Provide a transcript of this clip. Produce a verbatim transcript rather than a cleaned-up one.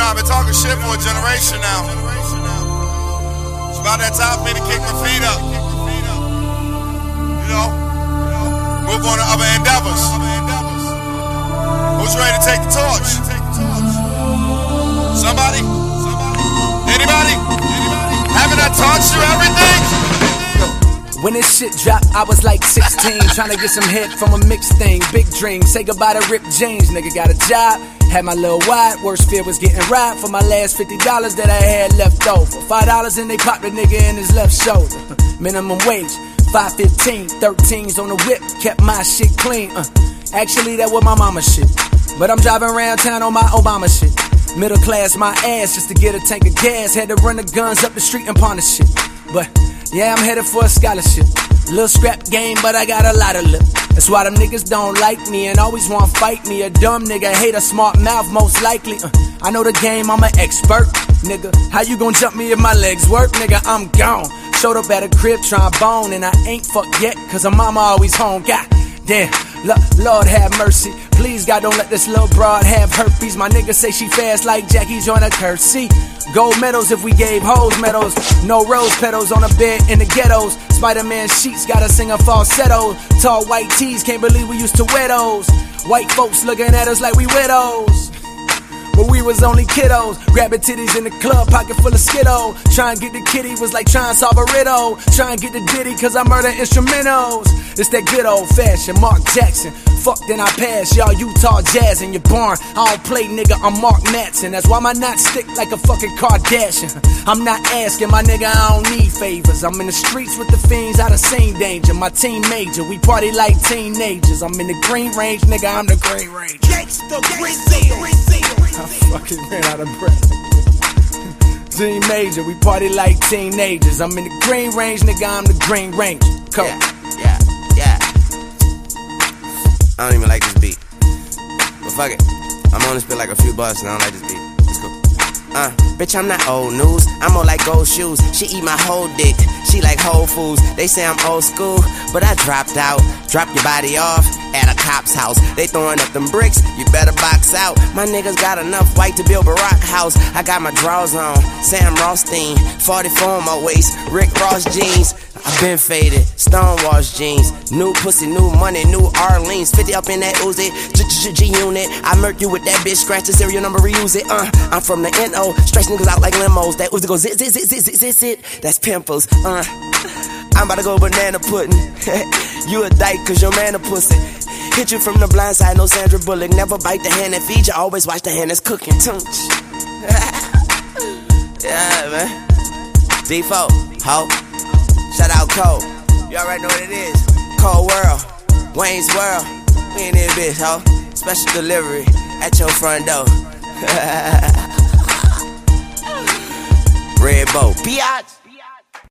know, I've been talking shit for a generation now. It's about that time for me to kick my feet up. You know, move on to other endeavors. Who's ready to take the torch? Somebody? Anybody? Haven't I taught you everything? When this shit dropped, I was like sixteen, trying to get some head from a mixed thing. Big dream, say goodbye to Rip James. Nigga got a job, had my little wide. Worst fear was getting robbed for my last fifty dollars that I had left over. Five dollars and they popped a nigga in his left shoulder. Minimum wage, five fifteen, thirteens on the whip, kept my shit clean. Uh, actually, that was my mama shit, but I'm driving around town on my Obama shit. Middle class my ass just to get a tank of gas. Had to run the guns up the street and pawn the shit. But yeah, I'm headed for a scholarship. Little scrap game, but I got a lot of lip. That's why them niggas don't like me and always want to fight me. A dumb nigga hate a smart mouth, most likely. Uh, I know the game, I'm an expert. Nigga, how you gon' jump me if my legs work? Nigga, I'm gone. Showed up at a crib trying bone, and I ain't fucked yet, cause her mama always home. God damn, L Lord have mercy. Please, God, don't let this little broad have herpes. My nigga say she fast like Jackie Joyner Kersey. Gold medals if we gave hoes medals. No rose petals on a bed in the ghettos. Spider-Man sheets gotta sing a falsetto. Tall white tees, can't believe we used to wear those. White folks looking at us like we widows, but we was only kiddos. Grabbing titties in the club, pocket full of Skittle. Trying to get the kitty was like trying to solve a riddle. Trying to get the ditty cause I murder instrumentals. It's that good old fashioned Mark Jackson. Fuck then I pass, y'all Utah Jazz in your barn. I don't play nigga, I'm Mark Matson. That's why my knots stick like a fucking Kardashian. I'm not asking my nigga, I don't need favors. I'm in the streets with the fiends, I done seen danger. My team major, we party like teenagers. I'm in the Green Range, nigga, I'm the Green Range. Gangsta Green Seal. I fucking ran out of breath. Team major, we party like teenagers. I'm in the Green Range, nigga, I'm the Green Range. Come. Yeah, yeah, yeah. I don't even like this beat, but fuck it, I'm on this bit like a few bucks and I don't like this beat. Let's go. Uh, bitch, I'm not old news, I'm more like gold shoes. She eat my whole dick, she like Whole Foods. They say I'm old school, but I dropped out. Drop your body off at a cop's house. They throwing up them bricks, you better box out. My niggas got enough white to build a rock house. I got my drawers on, Sam Rothstein, forty-four on my waist, Rick Ross jeans. I been faded, Stonewash jeans, new pussy, new money, new Arlene's, fifty up in that Uzi, G-Unit. I murk you with that bitch, scratch the serial number, reuse it. Uh, I'm from the N O, stretch niggas out like limos. That Uzi go zit, zit, zit, zit, zit, zit, zit. That's pimples. Uh, I'm about to go banana pudding. You a dyke cause your man a pussy. Hit you from the blind side, no Sandra Bullock. Never bite the hand that feeds you, always watch the hand that's cooking. Tunch. Yeah, man. D four, ho. Shout out Cole. You already know what it is. Cold World, Wayne's World. We in this bitch, ho. Special delivery at your front door. Red Bow. Biatch.